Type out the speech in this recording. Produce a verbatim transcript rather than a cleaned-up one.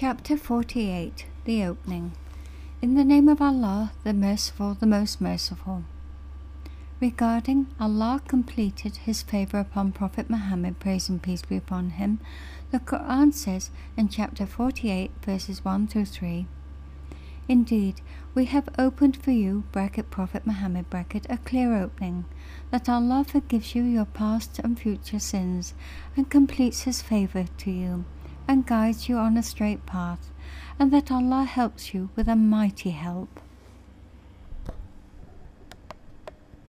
Chapter forty-eight. The Opening. In the name of Allah, the Merciful, the Most Merciful. Regarding Allah completed His favour upon Prophet Muhammad, praise and peace be upon him, the Quran says in chapter forty-eight, verses one through three, Indeed, we have opened for you, bracket Prophet Muhammad, bracket, a clear opening, that Allah forgives you your past and future sins, and completes His favour to you, and guides you on a straight path, and that Allah helps you with a mighty help.